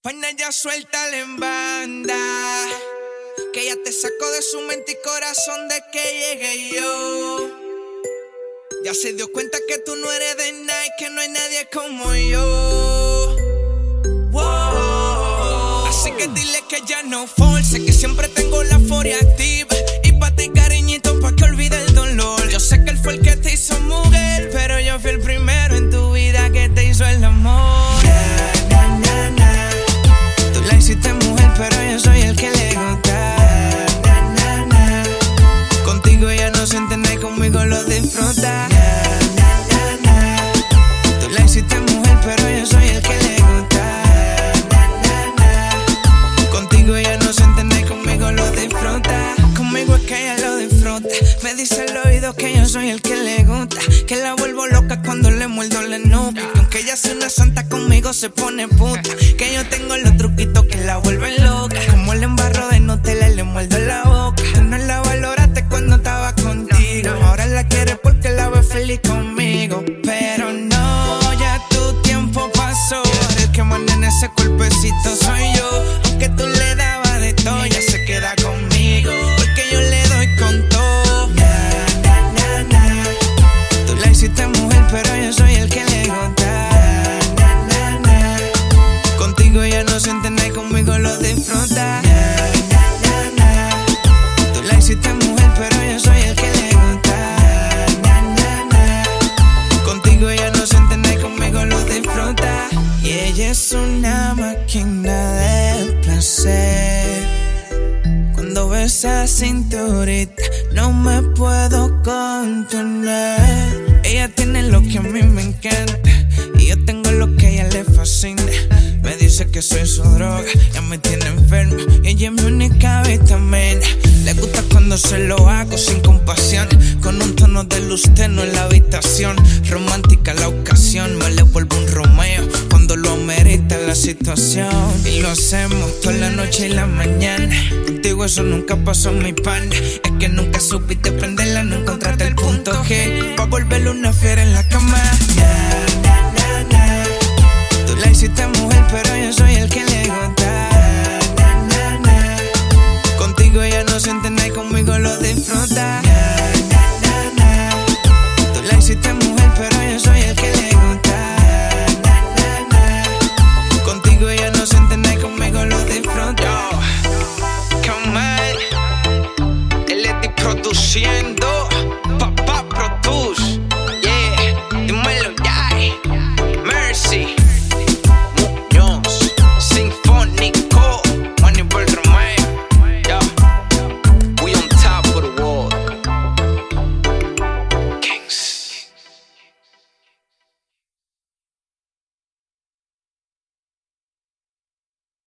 Pana ya suéltala en banda, que ella te sacó de su mente y corazón de que llegué yo. Ya se dio cuenta que tú no eres de nadie, que no hay nadie como yo. Wow. Así que dile que ya no force, que siempre tengo la furia activa. Y pa' ti cariñito pa' que olvide el dolor. Yo sé que él fue el que te hizo mujer, pero yo fui el primero en tu vida que te hizo el amor. Na, na, na, na. Tú la hiciste mujer, pero yo soy el que le gusta. Na, na, na. Contigo ella no se entiende y conmigo lo disfruta. Na, na, na. Tú la hiciste mujer, pero yo soy el que le gusta. Na, na, na. Contigo ella no se entiende y conmigo lo disfruta. Conmigo es que ella lo disfruta. Me dice al oído que yo soy el que le gusta, que la vuelvo loca cuando le muerdo la nuca. Que aunque ella sea una santa, conmigo se pone puta. Que yo tengo los truquitos que la vuelven loca. Como el embarro de Nutella le muerdo la boca. Tú no la valoraste cuando estaba contigo, ahora la quieres porque la ves feliz conmigo. Pero no, ya tu tiempo pasó. Ahora el que manda en ese cuerpecito soy yo. Aunque tú le dabas de todo, ya se queda conmigo, porque yo le doy con todo. Na, na, na, na. Tú la hiciste mujer, pero yo soy el que le gusta. Na, na, na. Contigo ella no se entiende y conmigo lo disfruta. Na, na, na, na. Tú la hiciste mujer, pero yo soy el que le gusta. Na, na, na. Contigo ella no se entiende y conmigo lo disfruta. Y ella es una máquina de placer. Cuando ves esa cinturita no me puedo contener. Ella tiene lo que a mí me encanta y yo tengo lo que a ella le fascina. Me dice que soy su droga, ya me tiene enfermo y ella es mi única vitamina. Le gusta cuando se lo hago sin compasión, con un tono de luz tenue en la habitación. Romántica la ocasión, me le vuelvo un Romeo cuando lo amerita la situación. Y lo hacemos toda la noche y la mañana. Contigo eso nunca pasó, mi pana. Es que nunca supiste prenderla, no encontraste el punto G pa' volverle una fiera en la cama. Na, na, na, na. Tú la hiciste mujer,